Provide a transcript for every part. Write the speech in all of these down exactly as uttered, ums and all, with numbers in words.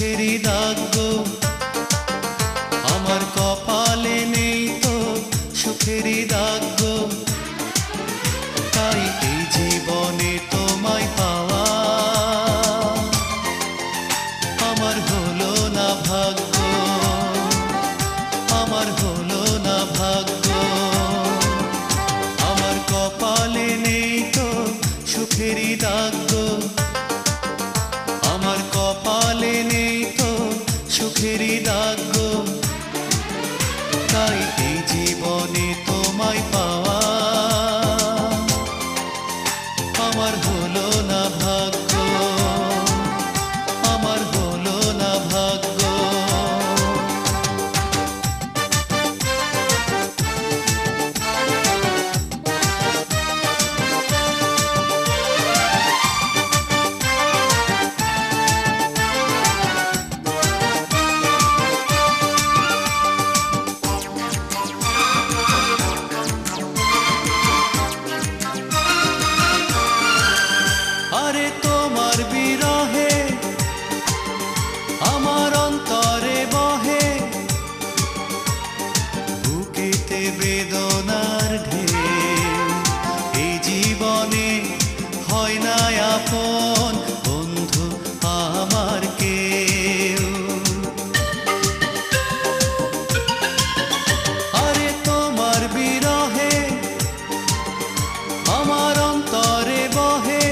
সুখেরই দাগ গো, আমার কপালে নেই তো সুখেরই দাগ গো। তাই এই জীবনে তোমায় পাওয়া আমার হলো না ভাগ্য, আমার হলো না ভাগ্য। আমার কপালে নেই তো সুখেরই দাগ গো, আমার কপালে নেই তো সুখেরই দাগ গো। তাই এই জীবনে তোমায় পাওয়া আমার হলো না ভাগ্য, আমার হলো না ভাগ্য। আরে তোমার বিরহে আমার অন্তরে বহে, বুকেতে বেদনার ঢেউ। এই জীবনে হয় না আপন বন্ধু আমার কেউ। আরে তোমার বিরহে আমার অন্তরে বহে,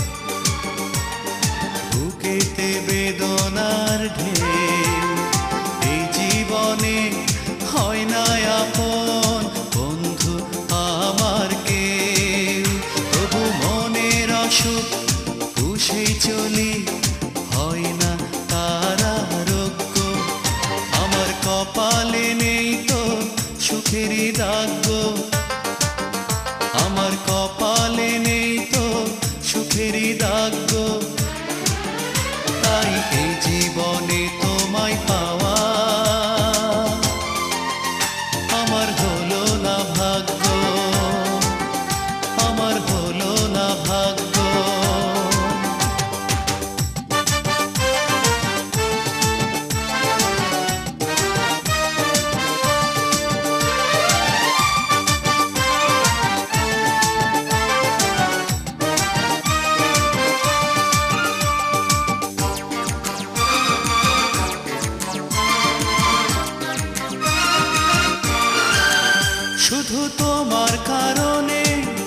বুকেতে বেদনার ঢেউ। এই জীবনে হয় না আপন বন্ধু আমার কেউ। তবু মনের অসুখ বুঝেই চলি, হয় না তার আরোগ্য। আমার কপালে নেই তো সুখেরই দাগ গো, আমার কপালে নেই তো সুখেরই দাগ গো। তাই এই জীবনে তোমায় পাওয়া আমার হলো না ভাগ্য, আমার হলো না ভাগ্য। শুধু তোমার কারণে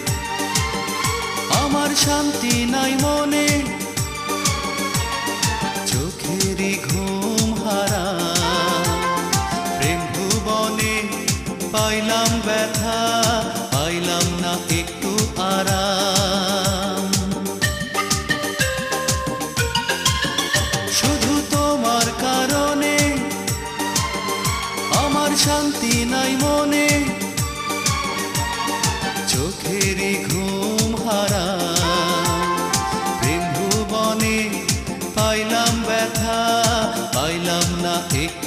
আমার শান্তি নাই মনে, চোখেরই ঘুম হারাম। প্রেম ভুবনে পাইলাম ব্যথা, পাইলাম না একটু আরাম। শুধু তোমার কারণে আমার শান্তি নাই মনে, চোখেরই ঘুম হারাম। প্রেম ভুবনে পাইলাম ব্যথা, পাইলাম না এক